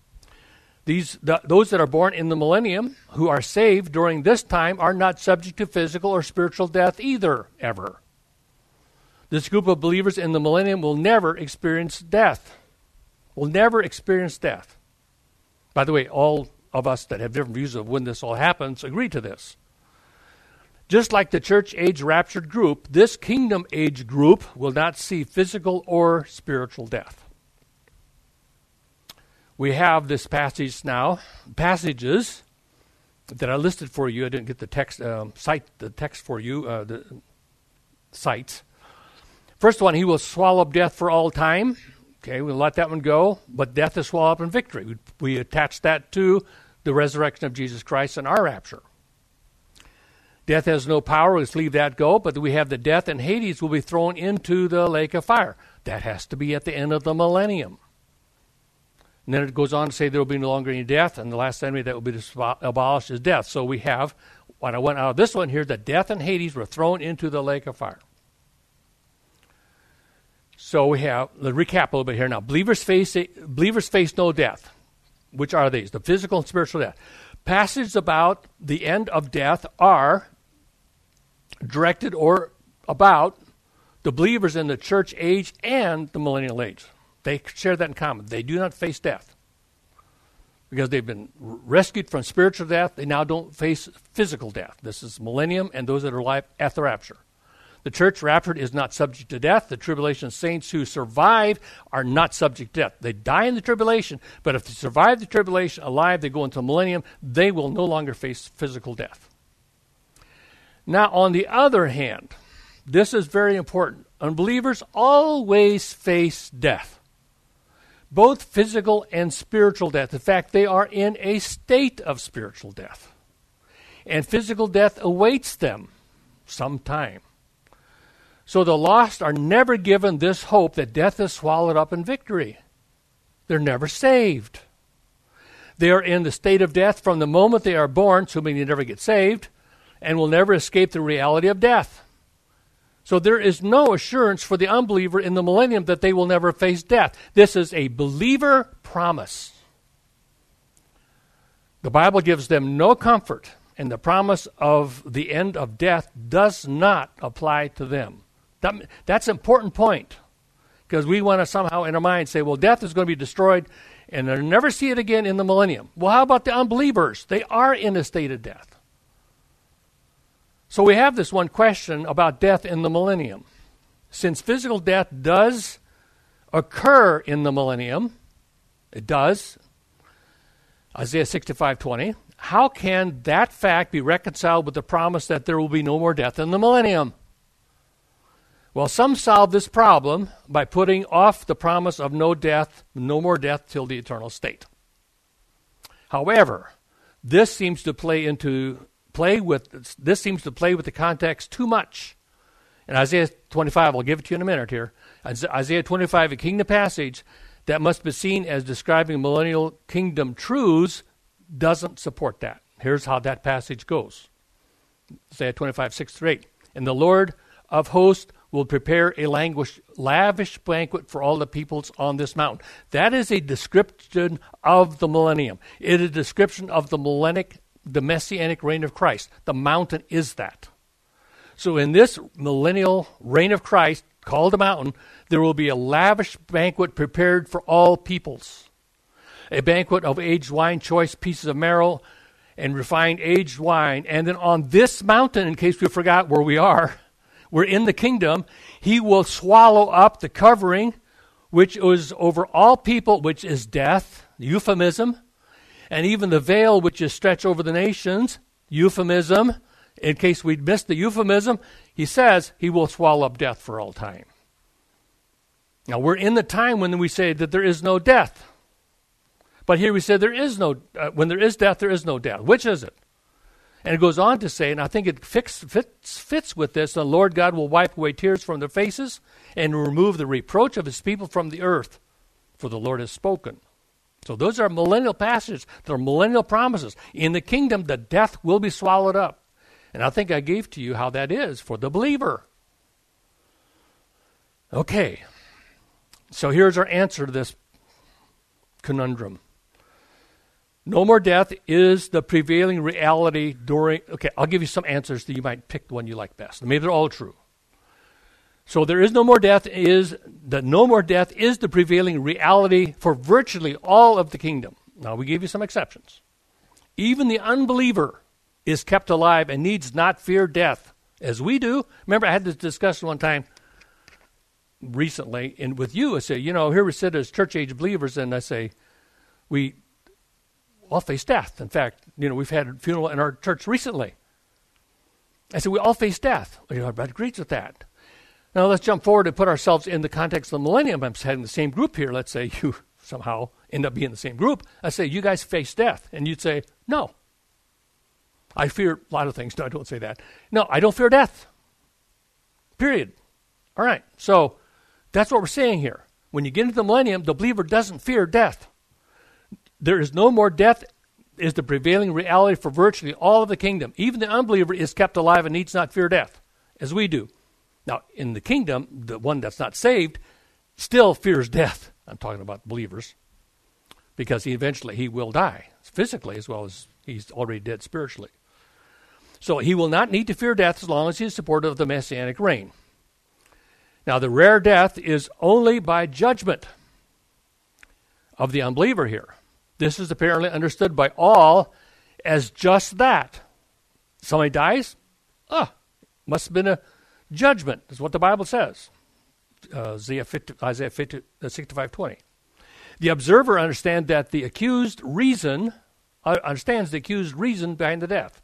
Those that are born in the millennium, who are saved during this time, are not subject to physical or spiritual death either, ever. This group of believers in the millennium will never experience death. Will never experience death. By the way, all of us that have different views of when this all happens agree to this. Just like the church age raptured group, this kingdom age group will not see physical or spiritual death. We have this passages that I listed for you. I didn't get the text, cite the text for you, the sites. First one, he will swallow up death for all time. Okay, we'll let that one go. But death is swallowed up in victory. We attach that to the resurrection of Jesus Christ and our rapture. Death has no power. Let's leave that go. But we have the death, and Hades will be thrown into the lake of fire. That has to be at the end of the millennium. And then it goes on to say there will be no longer any death, and the last enemy that will be abolished is death. So we have, when I went out of this one here, that death and Hades were thrown into the lake of fire. So we have, let's recap a little bit here now. Believers face no death. Which are these? The physical and spiritual death. Passages about the end of death are directed or about the believers in the church age and the millennial age. They share that in common. They do not face death. Because they've been rescued from spiritual death, they now don't face physical death. This is millennium and those that are alive at the rapture. The church raptured is not subject to death. The tribulation saints who survive are not subject to death. They die in the tribulation, but if they survive the tribulation alive, they go into the millennium, they will no longer face physical death. Now, on the other hand, this is very important. Unbelievers always face death, both physical and spiritual death. In fact, they are in a state of spiritual death, and physical death awaits them sometime. So the lost are never given this hope that death is swallowed up in victory. They're never saved. They are in the state of death from the moment they are born, assuming they never get saved, and will never escape the reality of death. So there is no assurance for the unbeliever in the millennium that they will never face death. This is a believer promise. The Bible gives them no comfort, and the promise of the end of death does not apply to them. That's an important point. because we want to somehow in our mind say, well, death is going to be destroyed and they'll never see it again in the millennium. Well, how about the unbelievers? They are in a state of death. So we have this one question about death in the millennium. Since physical death does occur in the millennium, it does, Isaiah 65:20, how can that fact be reconciled with the promise that there will be no more death in the millennium? Well, some solve this problem by putting off the promise of no more death till the eternal state. However, this seems to play with the context too much. In Isaiah 25, I'll give it to you in a minute here. Isaiah 25, a kingdom passage that must be seen as describing millennial kingdom truths, doesn't support that. Here's how that passage goes. Isaiah 25, 6-8. And the Lord of hosts will prepare a lavish banquet for all the peoples on this mountain. That is a description of the millennium. It is a description of the messianic reign of Christ. The mountain is that. So in this millennial reign of Christ, called the mountain, there will be a lavish banquet prepared for all peoples. A banquet of aged wine, choice pieces of marrow, and refined aged wine. And then on this mountain, in case we forgot where we are, we're in the kingdom, he will swallow up the covering, which is over all people, which is death, euphemism, and even the veil, which is stretched over the nations, euphemism. In case we'd missed the euphemism, he says he will swallow up death for all time. Now, we're in the time when we say that there is no death. But here we say there is no, when there is death, there is no death. Which is it? And it goes on to say, and I think it fits with this, the Lord God will wipe away tears from their faces and remove the reproach of his people from the earth, for the Lord has spoken. So those are millennial passages. They're millennial promises. In the kingdom, the death will be swallowed up. And I think I gave to you how that is for the believer. Okay. So here's our answer to this conundrum. No more death is the prevailing reality during... Okay, I'll give you some answers that you might pick the one you like best. Maybe they're all true. So there is no more death is the prevailing reality for virtually all of the kingdom. Now, we gave you some exceptions. Even the unbeliever is kept alive and needs not fear death, as we do. Remember, I had this discussion one time recently with you. I say, here we sit as church-age believers, and I say, we all face death. In fact, we've had a funeral in our church recently. I said, we all face death. Everybody agrees with that. Now, let's jump forward and put ourselves in the context of the millennium. I'm having the same group here. Let's say you somehow end up being the same group. I say, you guys face death. And you'd say, no. I fear a lot of things. No, I don't say that. No, I don't fear death. Period. All right. So that's what we're saying here. When you get into the millennium, the believer doesn't fear death. There is no more death is the prevailing reality for virtually all of the kingdom. Even the unbeliever is kept alive and needs not fear death, as we do. Now, in the kingdom, the one that's not saved still fears death. I'm talking about believers. Because eventually he will die, physically as well as he's already dead spiritually. So he will not need to fear death as long as he is supportive of the messianic reign. Now, the rare death is only by judgment of the unbeliever here. This is apparently understood by all as just that. Somebody dies? Must have been a judgment. That's what the Bible says. Isaiah 65:20. The observer understands the accused reason behind the death.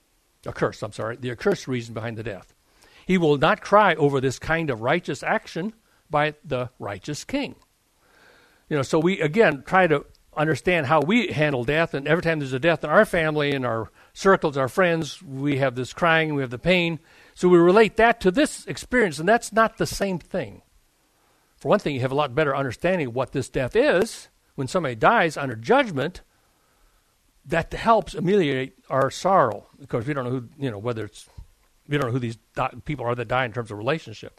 The accursed reason behind the death. He will not cry over this kind of righteous action by the righteous king. So we, again, try to understand how we handle death, and every time there's a death in our family, in our circles, our friends, we have this crying, we have the pain. So we relate that to this experience, and that's not the same thing. For one thing, you have a lot better understanding of what this death is. When somebody dies under judgment, that helps ameliorate our sorrow, because we don't know who, we don't know who these people are that die in terms of relationship.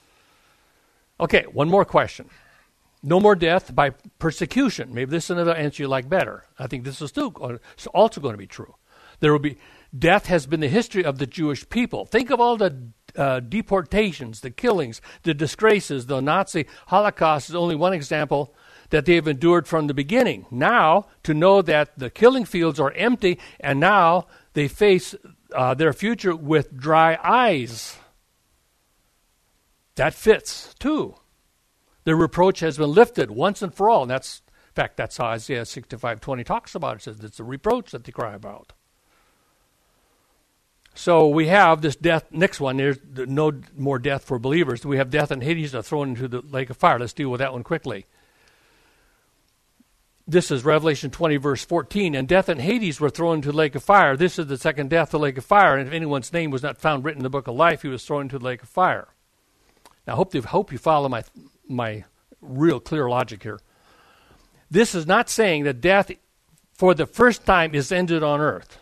Okay, one more question. No more death by persecution. Maybe this is another answer you like better. I think this is also going to be true. Death has been the history of the Jewish people. Think of all the deportations, the killings, the disgraces, the Nazi Holocaust is only one example that they have endured from the beginning. Now, to know that the killing fields are empty, and now they face their future with dry eyes. That fits, too. The reproach has been lifted once and for all. And that's, in fact, that's how Isaiah 65:20 talks about it. It says it's a reproach that they cry about. So we have this death. Next one, there's no more death for believers. We have death and Hades are thrown into the lake of fire. Let's deal with that one quickly. This is Revelation 20, verse 14. And death and Hades were thrown into the lake of fire. This is the second death, the lake of fire. And if anyone's name was not found written in the book of life, he was thrown into the lake of fire. Now, I hope you follow my real clear logic here. This is not saying that death for the first time is ended on earth.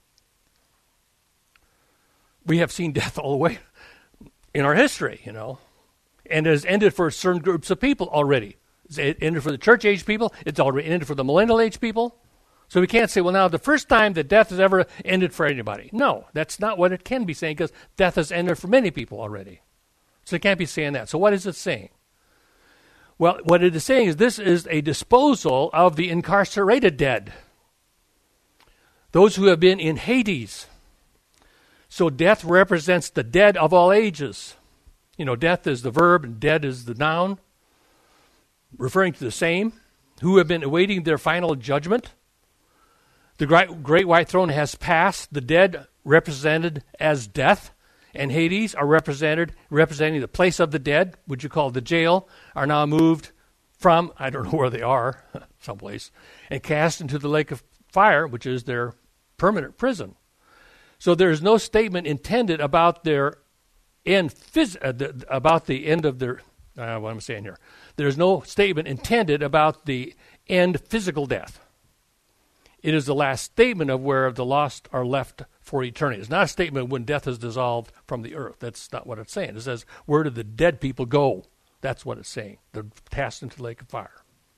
We have seen death all the way in our history, and it has ended for certain groups of people already. It ended for the church age people. It's already ended for the millennial age people. So we can't say, well, now the first time that death has ever ended for anybody. No, that's not what it can be saying, because death has ended for many people already. So it can't be saying that. So what is it saying? Well, what it is saying is this is a disposal of the incarcerated dead, those who have been in Hades. So death represents the dead of all ages. Death is the verb and dead is the noun, referring to the same, who have been awaiting their final judgment. The great white throne has passed. The dead represented as death, and Hades are representing the place of the dead, which you call the jail, are now moved from, I don't know where they are, someplace, and cast into the lake of fire, which is their permanent prison. So there is no statement intended about their end, about the end of their, what am I saying here? There is no statement intended about the end physical death. It is the last statement of where the lost are left for eternity. It's not a statement when death is dissolved from the earth. That's not what it's saying. It says, where do the dead people go? That's what it's saying. They're cast into the lake of fire.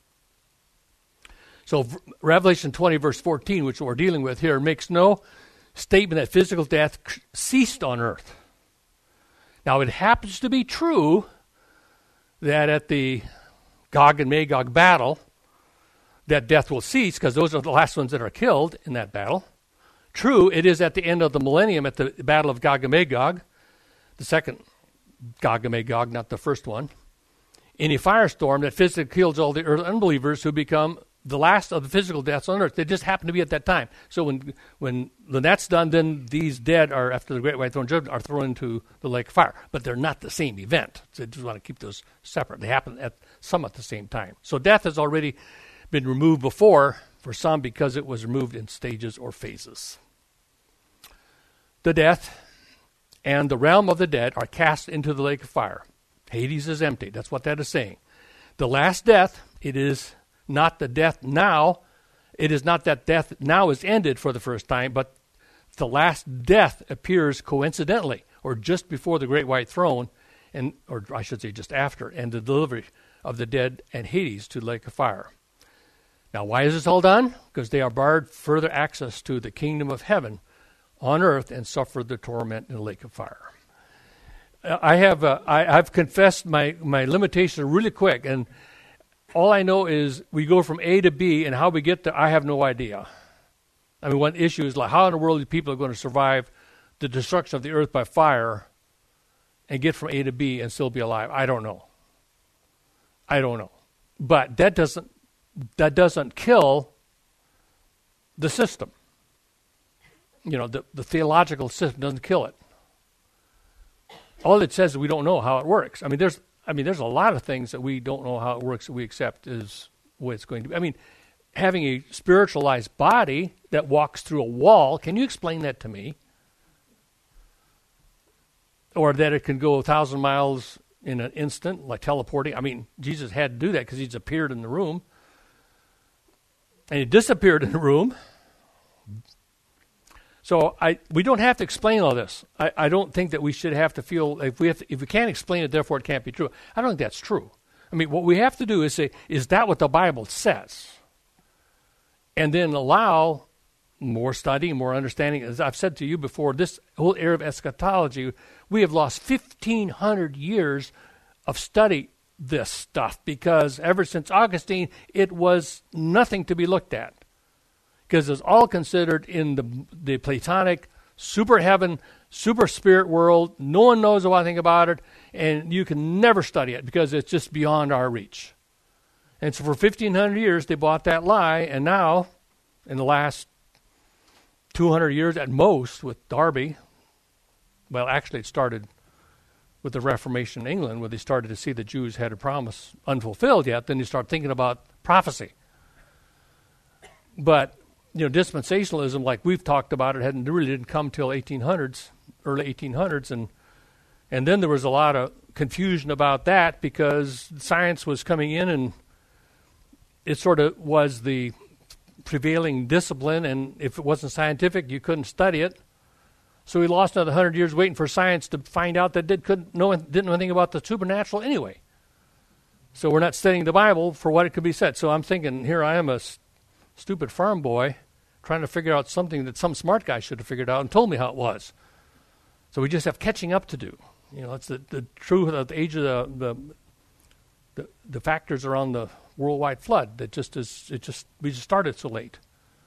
So Revelation 20, verse 14, which we're dealing with here, makes no statement that physical death ceased on earth. Now, it happens to be true that at the Gog and Magog battle, that death will cease, because those are the last ones that are killed in that battle. True, it is at the end of the millennium, at the battle of Gog and Magog, the second Gog and Magog, not the first one, in a firestorm that physically kills all the earthly unbelievers who become the last of the physical deaths on earth. They just happen to be at that time. So when that's done, then these dead are, after the great white throne judgment, are thrown into the lake of fire. But they're not the same event. So I just want to keep those separate. They happen at the same time. So death has already been removed before for some, because it was removed in stages or phases. The death and the realm of the dead are cast into the lake of fire. Hades is empty. That's what that is saying. The last death, it is not the death now. It is not that death now is ended for the first time, but the last death appears coincidentally, or just before the great white throne, or I should say just after, and the delivery of the dead and Hades to the lake of fire. Now, why is this all done? Because they are barred further access to the kingdom of heaven on earth and suffer the torment in the lake of fire. I've confessed my limitation really quick, and all I know is we go from A to B, and how we get there, I have no idea. I mean, one issue is like, how in the world are people going to survive the destruction of the earth by fire and get from A to B and still be alive? I don't know. But that doesn't kill the system. The theological system doesn't kill it. All it says is we don't know how it works. There's a lot of things that we don't know how it works that we accept is the way it's going to be. Having a spiritualized body that walks through a wall, can you explain that to me? Or that it can go 1,000 miles in an instant, like teleporting. Jesus had to do that because he's appeared in the room. And he disappeared in the room. So we don't have to explain all this. I don't think that we should have to feel, if we can't explain it, therefore it can't be true. I don't think that's true. What we have to do is say, is that what the Bible says? And then allow more study, more understanding. As I've said to you before, this whole area of eschatology, we have lost 1,500 years of study this stuff, because ever since Augustine, it was nothing to be looked at, because it's all considered in the Platonic super heaven, super spirit world. No one knows anything about it, and you can never study it because it's just beyond our reach. And so for 1,500 years, they bought that lie, and now, in the last 200 years at most with Darby, well, actually it started with the Reformation in England, where they started to see the Jews had a promise unfulfilled yet. Then you start thinking about prophecy. But, dispensationalism, like we've talked about, didn't come till 1800s, early 1800s, and then there was a lot of confusion about that because science was coming in, and it sort of was the prevailing discipline, and if it wasn't scientific, you couldn't study it. So we lost another 100 years waiting for science to find out that didn't know anything about the supernatural anyway. So we're not studying the Bible for what it could be said. So I'm thinking, here I am, a stupid farm boy, trying to figure out something that some smart guy should have figured out and told me how it was. So we just have catching up to do. It's the truth of the age of the factors around the worldwide flood that we just started so late.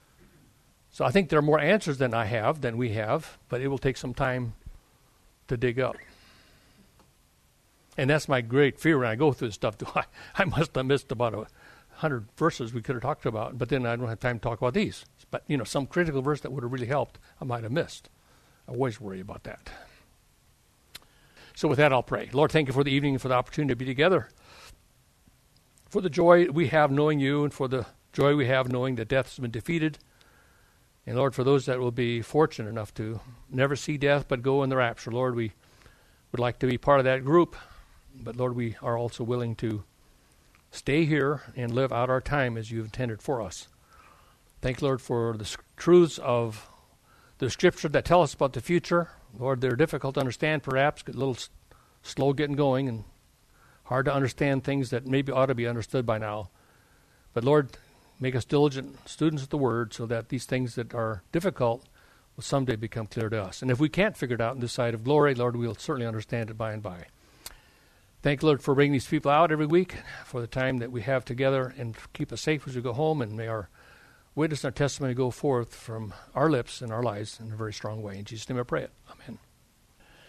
So I think there are more answers than we have, but it will take some time to dig up. And that's my great fear when I go through this stuff. I must have missed about 100 verses we could have talked about, but then I don't have time to talk about these. But, some critical verse that would have really helped, I might have missed. I always worry about that. So with that, I'll pray. Lord, thank you for the evening and for the opportunity to be together, for the joy we have knowing you, and for the joy we have knowing that death has been defeated. And Lord, for those that will be fortunate enough to never see death but go in the rapture, Lord, we would like to be part of that group. But Lord, we are also willing to stay here and live out our time as you've intended for us. Thank you, Lord, for the truths of the Scripture that tell us about the future. Lord, they're difficult to understand perhaps, a little slow getting going, and hard to understand things that maybe ought to be understood by now. But Lord, make us diligent students of the Word so that these things that are difficult will someday become clear to us. And if we can't figure it out in this side of glory, Lord, we'll certainly understand it by and by. Thank you, Lord, for bringing these people out every week, for the time that we have together, and keep us safe as we go home, and may our witness and our testimony go forth from our lips and our lives in a very strong way. In Jesus' name I pray it. Amen.